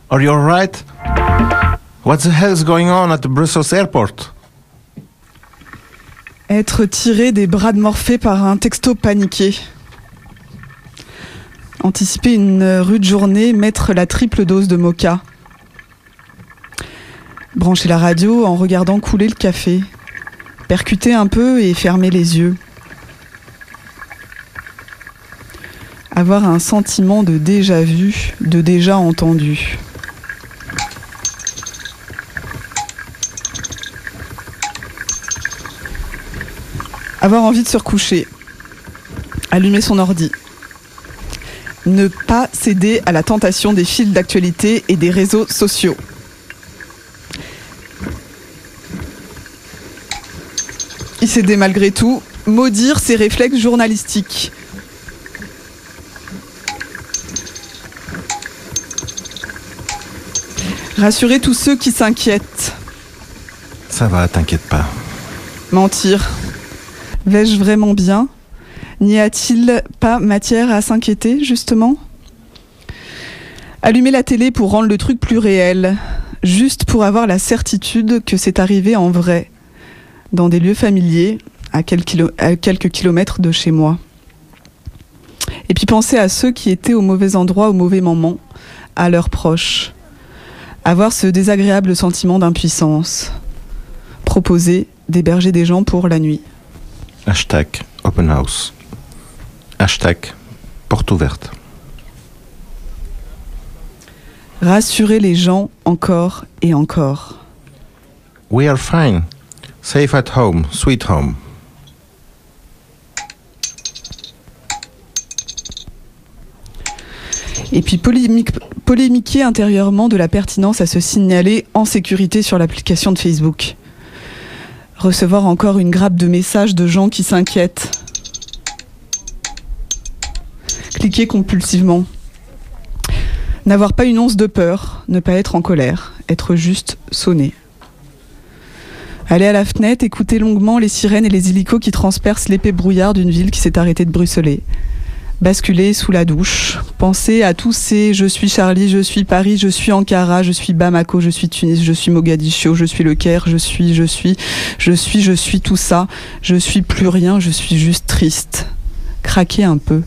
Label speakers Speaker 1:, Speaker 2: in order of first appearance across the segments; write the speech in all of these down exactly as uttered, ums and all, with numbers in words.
Speaker 1: Are you alright? What the hell is going on at the Brussels airport?
Speaker 2: Être tiré des bras de Morphée par un texto paniqué. Anticiper une rude journée, mettre la triple dose de mocha. Brancher la radio en regardant couler le café. Percuter un peu et fermer les yeux. Avoir un sentiment de déjà vu, de déjà entendu. Avoir envie de se recoucher. Allumer son ordi. Ne pas céder à la tentation des fils d'actualité et des réseaux sociaux. Y céder malgré tout. Maudire ses réflexes journalistiques. Rassurer tous ceux qui s'inquiètent.
Speaker 1: Ça va, t'inquiète pas.
Speaker 2: Mentir. Vais-je vraiment bien? N'y a-t-il pas matière à s'inquiéter, justement? Allumer la télé pour rendre le truc plus réel, juste pour avoir la certitude que c'est arrivé en vrai, dans des lieux familiers, à quelques, kilo- à quelques kilomètres de chez moi. Et puis penser à ceux qui étaient au mauvais endroit au mauvais moment, à leurs proches. Avoir ce désagréable sentiment d'impuissance. Proposer d'héberger des gens pour la nuit.
Speaker 1: Hashtag open house. Hashtag porte ouverte.
Speaker 2: Rassurer les gens encore et encore.
Speaker 1: We are fine. Safe at home. Sweet home.
Speaker 2: Et puis polémique, polémiquer intérieurement de la pertinence à se signaler en sécurité sur l'application de Facebook. Recevoir encore une grappe de messages de gens qui s'inquiètent. Cliquer compulsivement. N'avoir pas une once de peur, ne pas être en colère, être juste sonné. Aller à la fenêtre, écouter longuement les sirènes et les hélicos qui transpercent l'épais brouillard d'une ville qui s'est arrêtée de bruxeler. Basculer sous la douche, penser à tous ces « je suis Charlie, je suis Paris, je suis Ankara, je suis Bamako, je suis Tunis, je suis Mogadiscio, je suis Le Caire, je suis, je suis, je suis, je suis tout ça, je suis plus rien, je suis juste triste ». Craquer un peu.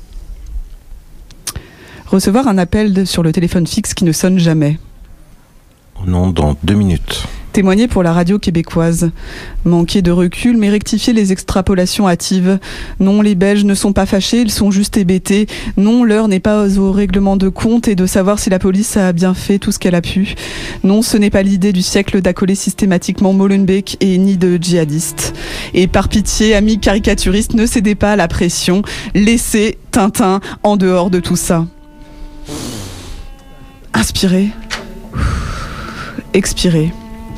Speaker 2: Recevoir un appel de, sur le téléphone fixe qui ne sonne jamais.
Speaker 1: Au nom dans deux minutes.
Speaker 2: Témoigner pour la radio québécoise. Manquer de recul, mais rectifier les extrapolations hâtives. Non, les Belges ne sont pas fâchés, ils sont juste hébétés. Non, l'heure n'est pas au règlement de compte et de savoir si la police a bien fait tout ce qu'elle a pu. Non, ce n'est pas l'idée du siècle d'accoler systématiquement Molenbeek et ni de djihadistes. Et par pitié, amis caricaturistes, ne cédez pas à la pression. Laissez Tintin en dehors de tout ça. Inspirez. Expirez.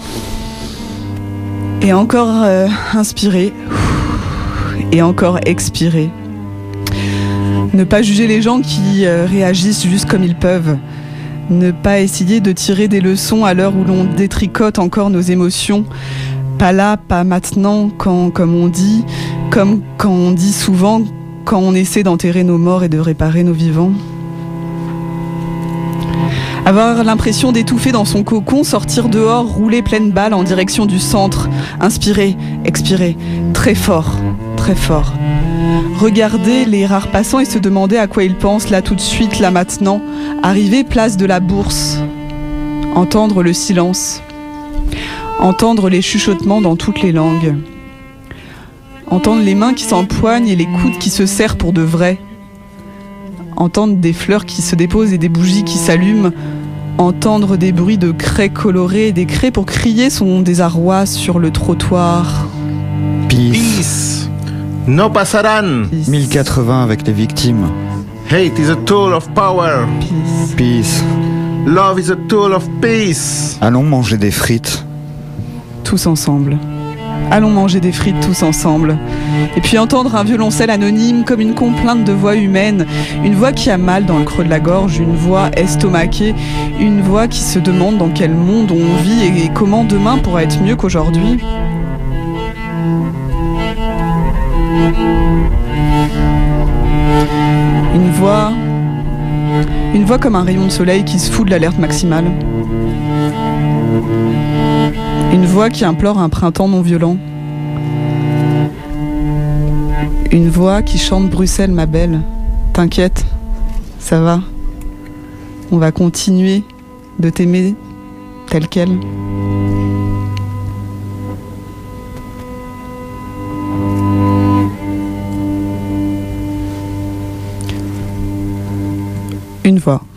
Speaker 2: Et encore euh, inspirer, et encore expirer. Ne pas juger les gens qui euh, réagissent juste comme ils peuvent. Ne pas essayer de tirer des leçons à l'heure où l'on détricote encore nos émotions. Pas là, pas maintenant, quand, comme on dit, comme quand on dit souvent, quand on essaie d'enterrer nos morts et de réparer nos vivants. Avoir l'impression d'étouffer dans son cocon, sortir dehors, rouler pleine balle en direction du centre. Inspirer, expirer, très fort, très fort. Regarder les rares passants et se demander à quoi ils pensent là tout de suite, là maintenant. Arriver place de la Bourse. Entendre le silence. Entendre les chuchotements dans toutes les langues. Entendre les mains qui s'empoignent et les coudes qui se serrent pour de vrai. Entendre des fleurs qui se déposent et des bougies qui s'allument, entendre des bruits de craie colorées et des craies pour crier son désarroi sur le trottoir.
Speaker 3: Peace.
Speaker 1: Peace. No pasarán.
Speaker 2: Peace.
Speaker 3: mille quatre-vingts avec les victimes.
Speaker 1: Hate is a tool of power.
Speaker 2: Peace.
Speaker 3: Peace.
Speaker 1: Love is a tool of peace.
Speaker 3: Allons manger des frites.
Speaker 2: Tous ensemble. Allons manger des frites tous ensemble. Et puis entendre un violoncelle anonyme comme une complainte de voix humaine, une voix qui a mal dans le creux de la gorge, une voix estomaquée, une voix qui se demande dans quel monde on vit et comment demain pourra être mieux qu'aujourd'hui. Une voix, une voix voix comme un rayon de soleil qui se fout de l'alerte maximale. Une voix qui implore un printemps non violent. Une voix qui chante Bruxelles, ma belle. T'inquiète, ça va. On va continuer de t'aimer tel quel. Une voix.